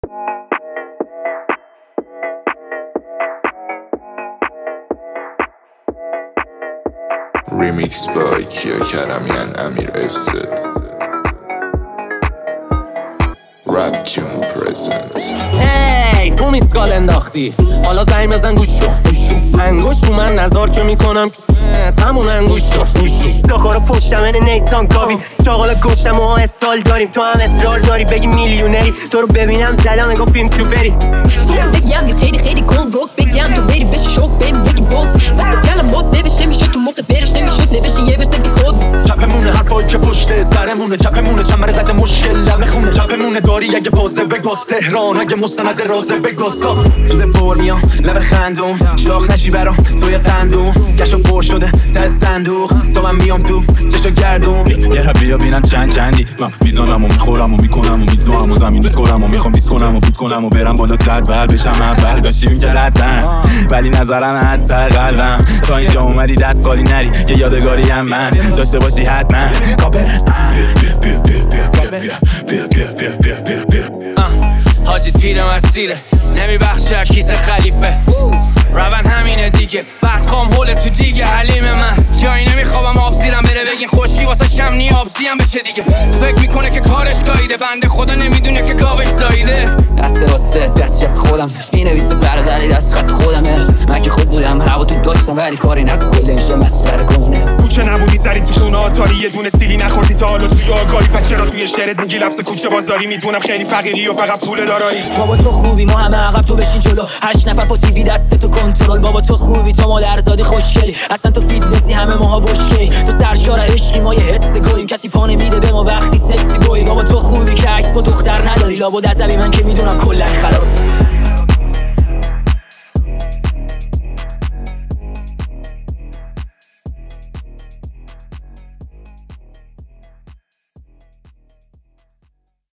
ریمیکس بای کیا کرمیان امیر استد رپ تون پرزنت. هی تو میسکال انداختی حالا زنگ بزن گوش رو انگوش رو من نظار که میکنم تمون انگوش رو ساخارو پشتم من نیسان کاوی چاقالا گشتم و اسال داریم تو هم اصرار داری بگی میلیونری تو رو ببینم زدم نگو فیلم سوپری بگم یه خیلی خیلی کن روک بگم تو بری بشی شوک بهم بگی بوت وقتی کلم بود نوشته میشه تو موقع برش نمیشد نوشته یه برسه که خود چپمونه حرفایی که پشت سرمونه چپمونه چمره زده مشکل لب خونه چپمونه داری اگه بازه بگاز تهران اگه مستند رازه بگاز جیب پر میام لب خندون شاخ نشی برام توی قندون گشو پر شده دست صندوق تا من میام تو چشو گردون یه ربیا بینم چندی من میزانم و میخورم و میکنم و میدوام و زمین دوست کنم و میخوام بیس کنم و فوت کنم و برم بالا تر بر بشم اول داشتیم که رتن ولی نظرم حتی قلبم تا اینجا اومدی دست خالی نری یه یادگاری هم من داشته باشی حتما کاپر حاجی تیر مسیره نمیبخشه کیسه خلیفه روان همینه دیگه بعد خام هول تو دیگه حلیم من جایی نمیخوابم آبزیرم بره بگین خوشی واسه شمنی آبزیم بشه دیگه فکر میکنه که کارش گاییده بنده خدا نمیدونه که گاوش زاییده دست راسته دست چپ خودم مینویسه برادری دست خط خودمه من که خود بودم هوا تو داشتم ولی کاری نکن کل اینجا مسئله کنه کوچه نبودی سری تو خونه آتاری یه دونه سیلی نخوردی تا حالا توی آگاهی پس چرا توی شعرت میگی لفظ کوچه بازاری میدونم خیلی فقیری و فقط پول دارایی بابا تو خوبی ما همه عقب تو بشین جلو 8 نفر با تیوی دست تو کنترل بابا تو خوبی تو مادرزادی خوشگلی اصلا تو فیتنسی همه ماها بشکلی تو سرشار عشقی ما یه حس گوییم کسی پا نمیده به ما وقتی سکسی بوی بابا تو خوبی که عکس با دختر نداری لابد عصبی من که میدونم کلا